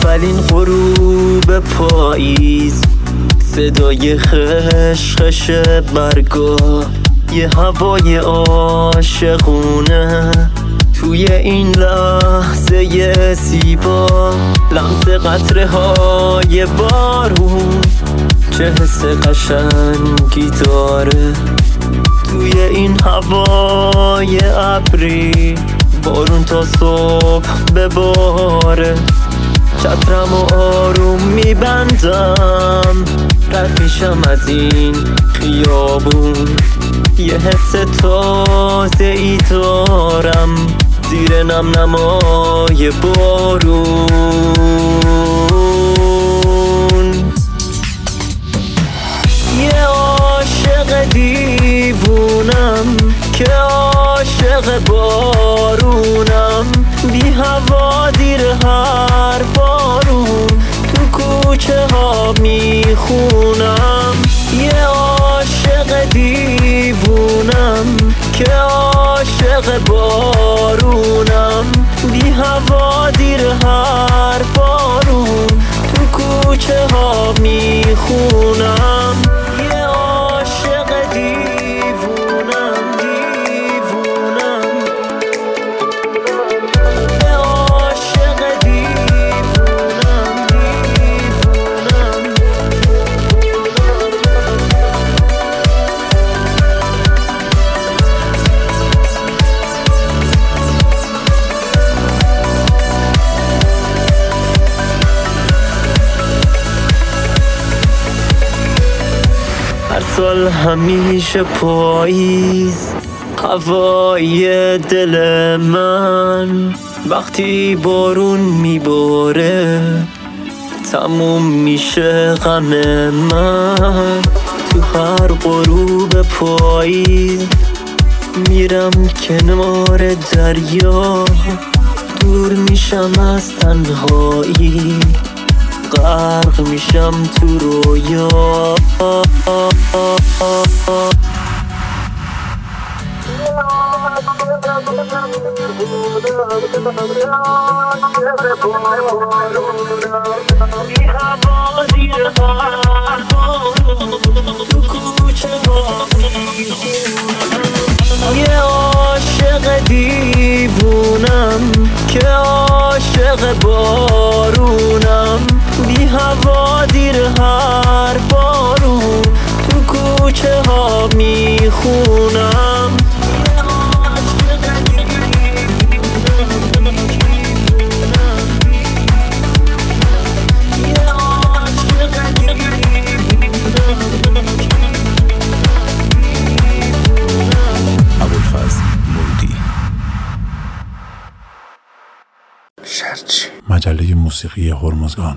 اولین غروب پاییز، صدای خشخش برگا، یه هوای عاشقونه توی این لحظه زیبا، لمس قطره های بارون، چه حس قشنگی داره توی این هوای ابری، بارون تا صبح بباره. چترم و آروم میبندم، رد میشم از این خیابون، یه حس تازه ای دارم زیر نم نمای بارون. یه عاشق دیوونم که عاشق بارونم، بی هوا دیر هر بارون تو کوچه ها میخونم. یه عاشق دیوونم که عاشق بارونم، بی هوا دیر هر بارون تو کوچه ها میخونم. یه عاشق دیوونم، دیوونم، یه عاشق دیوونم، دیوونم. هر سال همیشه پاییز، هوای دل من، وقتی بارون میباره تموم میشه غم من. تو هر غروب پاییز میرم کنار دریا، دور میشم از تنهایی، غرق میشم تو رویا. یه عاشق دیوونم که عاشق بارونم، بی هوا دیر هر بارون تو کوچه ها میخونم. ابوالفضل مودی، مجله موسیقی هرمزگان.